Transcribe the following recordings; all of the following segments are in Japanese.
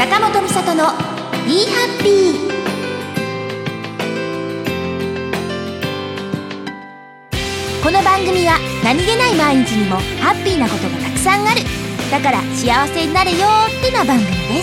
坂本美里の Be Happy。 この番組は何気ない毎日にもハッピーなことがたくさんある、だから幸せになれよってな番組です。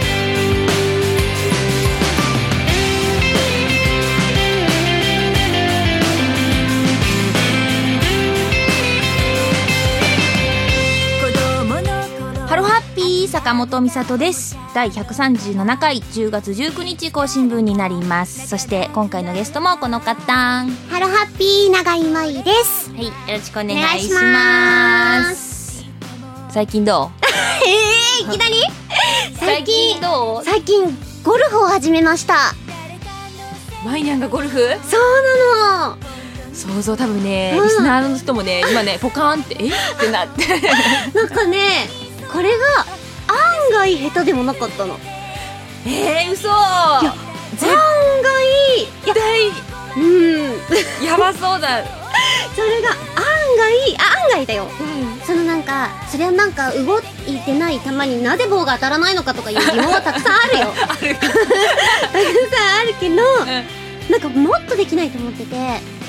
ハロハッピー坂本美里です。第137回10月19日更新分になります。そして今回のゲストもこの方、 ハロハッピー永井舞です。 はい、よろしくお願いします。最近どう？ いきなり最近どう？ 最近ゴルフを始めました。 マイニャンがゴルフ？ そうなの。 想像多分ね、リスナーの人もね今ねポカーンってってなってなんかね、これが案外下手でもなかったの。 嘘。いや案外絶対やばそうだそれが案外だよ、そのなんかそれはなんか動いてない球になぜ棒が当たらないのかとかいう疑問はたくさんあるよたくさんあるけど、なんかもっとできないと思ってて、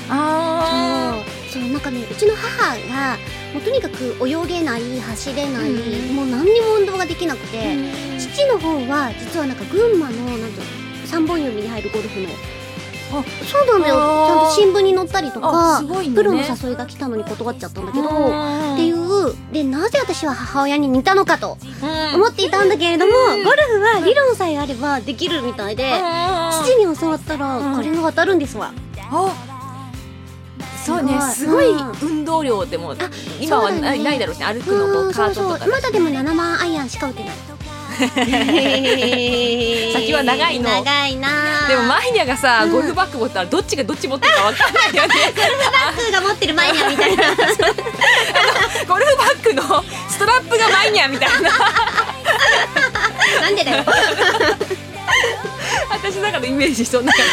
そうなんかね、うちの母がもうとにかく泳げない走れない、もう何にも運動ができなくて、父の方は実はなんか群馬のなんと3本指に入るゴルフの、そうなんだよ、ちゃんと新聞に載ったりとか、ね、プロの誘いが来たのに断っちゃったんだけどっていうで、なぜ私は母親に似たのかと思っていたんだけれども、ゴルフは理論さえあればできるみたいで、父に教わったらこれが当たるんですわ。 そうね、すごい運動量でも今はないだろうし、歩くのとカートとか。 まだでも7万アイアンしか打てない先は長いの。 長いな。 でもマイニャがさ、ゴルフバッグ持ったらどっちがどっち持ってるか分かんないよねゴルフバッグが持ってるマイニャみたいなゴルフバッグのストラップがマイニャみたいななんでだよ私の中のイメージそんな感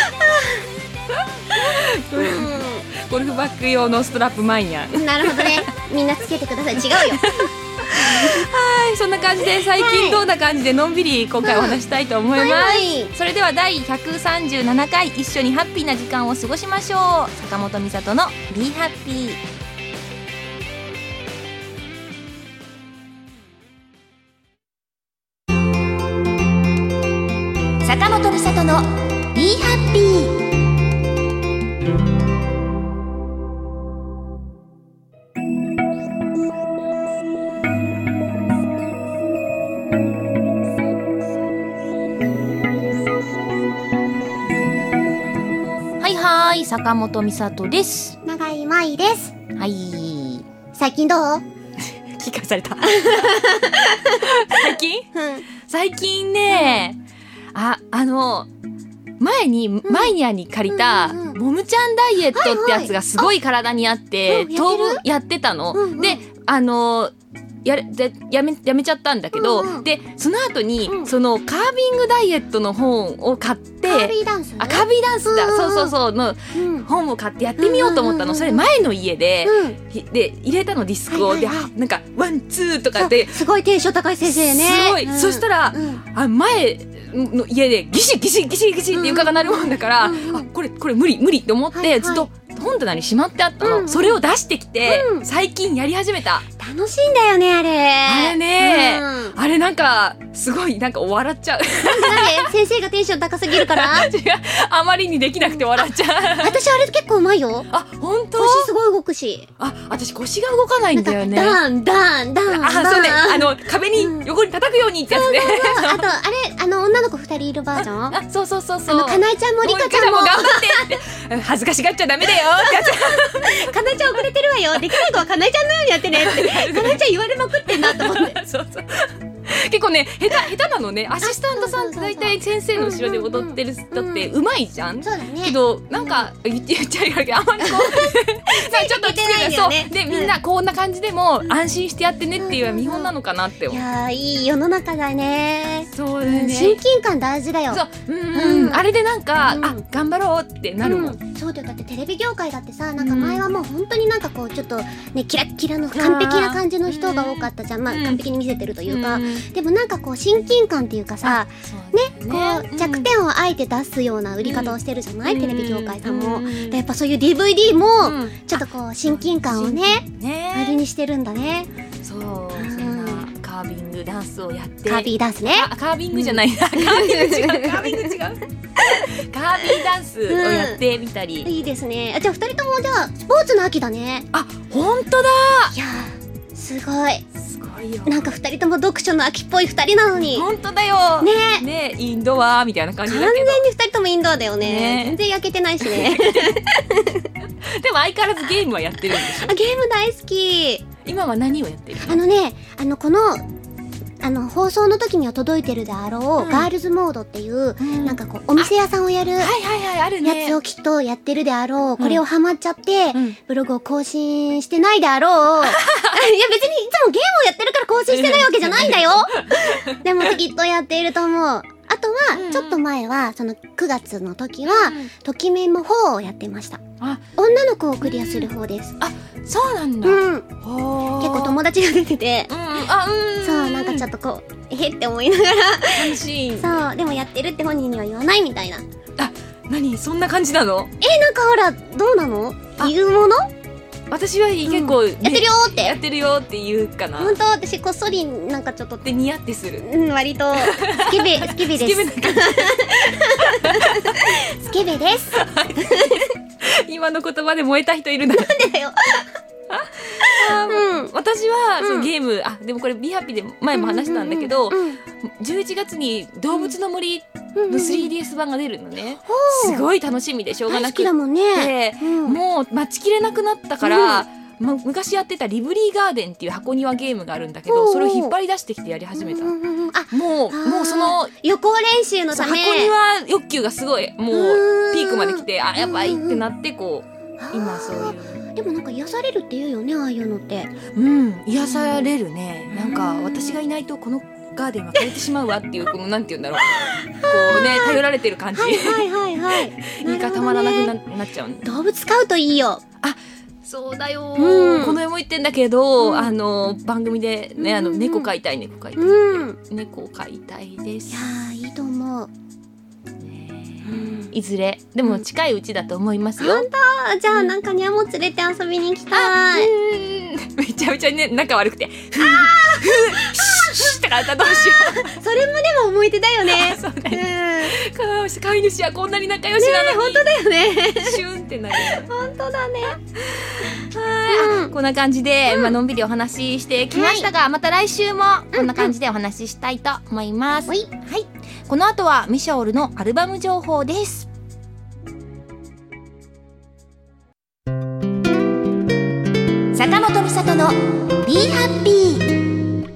じゴルフバッグ用のストラップマイニャ。 なるほどね、みんなつけてください。違うよはい、そんな感じで最近どんな感じでのんびり今回お話したいと思います、それでは第137回一緒にハッピーな時間を過ごしましょう。坂本美里の Be Happy。 坂本美里の Be Happy。坂本美里です。 永井舞です。 はい。 最近どう？ 聞かされた最近ね、前にマイニャに借りたもむちゃんダイエットってやつがすごい体にあって、当分やってたの、でやめちゃったんだけど、でその後に、そのカービングダイエットの本を買って、 カービーダンス、 カービーダンスだ、そうの、本を買ってやってみようと思ったの。それ前の家で、で入れたのディスクを、でなんかワンツーとかですごいテンション高い先生ね。 すごい、そしたら、前の家でギシギシギシギシって床が鳴るもんだから、これ無理って思って、ずっと本棚にしまってあったの、それを出してきて、最近やり始めた。 楽しいんだよね、あれね、あれなんかすごいなんか笑っちゃう。 なんで先生がテンション高すぎるから違う、あまりにできなくて笑っちゃう。 私あれ結構うまいよ。 本当？ 腰すごい動くし。 私腰が動かないんだよね。 ダンそうね、壁に横に叩くようにってやつね。 あとあれ女の子2人いるバージョン。 そうかなえちゃんもりかちゃんも頑張ってって恥ずかしがっちゃダメだよってやつ。 かなえちゃん遅れてるわよ、できない子はかなえちゃんのようにやってねってかなえちゃん言われまくってんなと思ってそう結構ね、下手なのね。アシスタントさんって大体先生の後ろで踊ってる人ってうまいじゃん。 そうだね。 けどなんか言っちゃいけど、あんまりこうちょっときついよね。でみんなこんな感じでも安心してやってねっていう見本なのかなって思う。 いやー、いい世の中だね。 そうだね。 親近感大事だよ。 そう、あれでなんか頑張ろうってなるもん。 そうだよ。だってテレビ業界だってさ、なんか前はもう本当になんかこうちょっとねキラッキラの完璧な感じの人が多かったじゃん。まあ完璧に見せてるというか。 でもなんかこう親近感っていうかさ、ね、こう弱点をあえて出すような売り方をしてるじゃない、テレビ業界さんも。でやっぱそういう DVD もちょっとこう親近感をねあれにしてるんだね。 そう、そんなカービングダンスをやって、 カービーダンスね。 カービングじゃないな、カービング違う、カービング違うカービーダンスをやってみたり、 いいですね。じゃあ2人ともじゃあスポーツの秋だね。 あ、本当だ。 いやーすごい、 すごいよ。 なんか2人とも読書の秋っぽい2人なのに。 本当だよねね、インドアみたいな感じだけど、 完全に2人ともインドアだよね。全然焼けてないしねでも相変わらずゲームはやってるんでしょ。 ゲーム大好き。 今は何をやってるの？ この放送の時には届いてるであろう、ガールズモードっていう、なんかこうお店屋さんをやるやつをきっとやってるであろう、これをハマっちゃって、ブログを更新してないであろういや別にいつもゲームをやってるから更新してないわけじゃないんだよでもきっとやっていると思う。あとは、ちょっと前はその9月の時は、ときめも4をやってました。女の子をクリアする方です。 あ、そうなんだ。 結構友達が出てて、そうなんかちょっとこうって思いながら楽しい。 そうでもやってるって本人には言わないみたいな。 あ、何そんな感じなの？ なんかほらどうなの？言うもの？ 私は結構、 やってるよーってやってるよって言うかな。 本当私こっそりなんかちょっとでニヤってする。 割とスケベです。スケベです。 今の言葉で燃えた人いるんだ。なんでだよ。私はそのゲーム、でもこれビハッピーで前も話したんだけど、11月に動物の森の 3DS 版が出るのね。すごい楽しみでしょうがなくて、もう待ちきれなくなったから、昔やってたリブリーガーデンっていう箱庭ゲームがあるんだけど、それを引っ張り出してきてやり始めた。もうその予行練習のため箱庭欲求がすごいもうピークまで来て、やばいってなって、こう今そういう。 でもなんか癒されるって言うよね、ああいうのって。 癒されるね。なんか私がいないとこのガーデンは枯れてしまうわっていう、このなんて言うんだろう、こうね、頼られてる感じ。いいかたまらなくなっちゃう。 動物飼うといいよ。 そうだよ。この絵も言ってんだけど、番組でね、猫飼いたい猫飼いたい、猫飼いたいです。 いやー、いいと思う。 いずれでも近いうちだと思いますよ。 本当？じゃあなんかニャも連れて遊びに行きたい。 めちゃめちゃね、仲悪くてシュッてなった。どうしよう。 それもでも思い出だよね。 そうだね。飼い主はこんなに仲良しなのに。 本当だよね。 シュンってなる。 本当だね。 こんな感じで、のんびりお話ししてきましたが、また来週もこんな感じでお話ししたいと思います。はい。この後はミシャオルのアルバム情報です。坂本美里の Be Happy。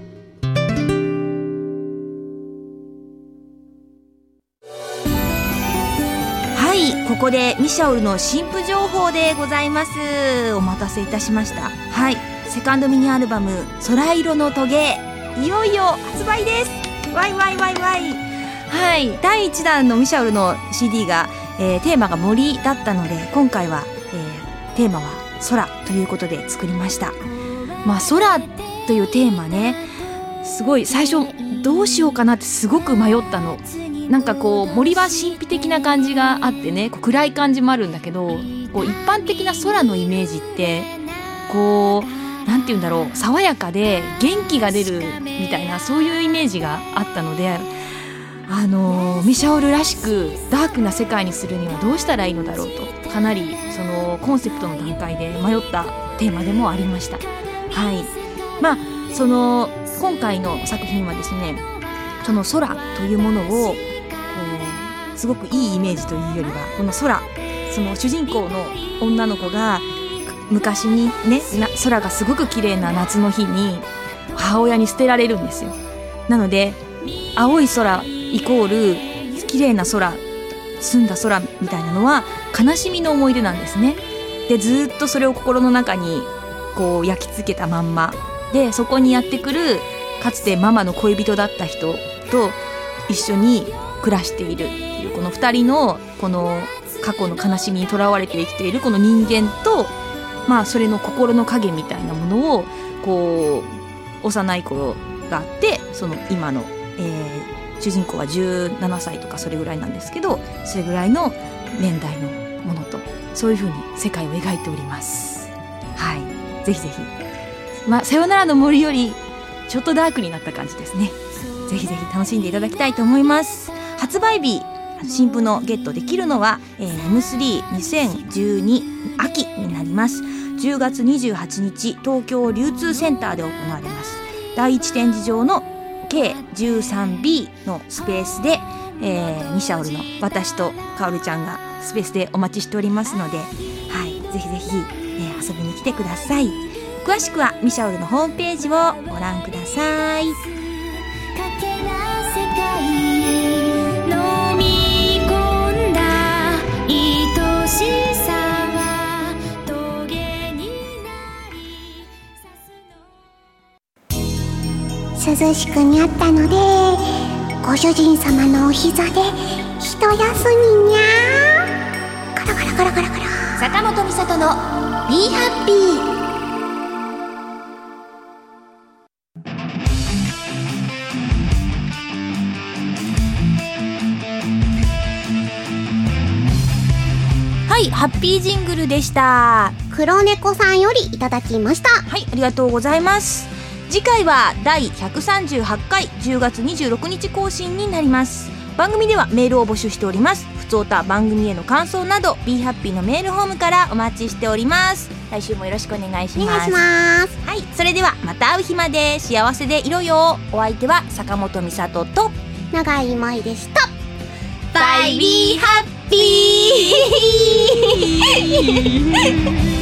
はい、ここでミシャオルの新譜情報でございます。お待たせいたしました。はい、セカンドミニアルバム空色のトゲ、いよいよ発売です。わい。はい、第1弾のミシャオルの CD が、テーマが森だったので、今回は、テーマは空ということで作りました。空というテーマね、すごい最初どうしようかなってすごく迷ったの。なんかこう森は神秘的な感じがあってね、こう暗い感じもあるんだけど、こう一般的な空のイメージってこうなんていうんだろう、爽やかで元気が出るみたいな、そういうイメージがあったので、ミシャオルらしくダークな世界にするにはどうしたらいいのだろうと、かなりそのコンセプトの段階で迷ったテーマでもありました。はい、その今回の作品はですね、その空というものをすごくいいイメージというよりは、この空、その主人公の女の子が昔にね、空がすごく綺麗な夏の日に母親に捨てられるんですよ。なので青い空イコール綺麗な空、澄んだ空みたいなのは悲しみの思い出なんですね。でずっとそれを心の中にこう焼き付けたまんまで、そこにやってくるかつてママの恋人だった人と一緒に暮らしているっていう、この2人のこの過去の悲しみにとらわれて生きているこの人間と、それの心の影みたいなものをこう幼い頃があって、その今の、主人公は17歳とかそれぐらいなんですけど、それぐらいの年代のものと、そういう風に世界を描いております。はい、ぜひぜひ、さよならの森よりちょっとダークになった感じですね。ぜひぜひ楽しんでいただきたいと思います。発売日、新譜のゲットできるのは、M32012 秋になります。10月28日東京流通センターで行われます。第1展示場の K13B のスペースで、ミシャオルの私とカオルちゃんがスペースでお待ちしておりますので、はい、ぜひぜひ、遊びに来てください。詳しくはミシャオルのホームページをご覧ください。 涼しくにゃったので、ご主人様のお膝で一休みにゃー。カラカラカラカラカラ。 坂本美里の Be Happy。 はい、ハッピージングルでした。 黒猫さんよりいただきました。 はい、ありがとうございます。次回は第138回10月26日更新になります。番組ではメールを募集しております。ふつおた、番組への感想など Be Happy のメールホームからお待ちしております。来週もよろしくお願いします。 お願いします。 はい、それではまた会う日まで幸せでいろよ。お相手は坂本美里と永井舞でした。 バイビーハッピー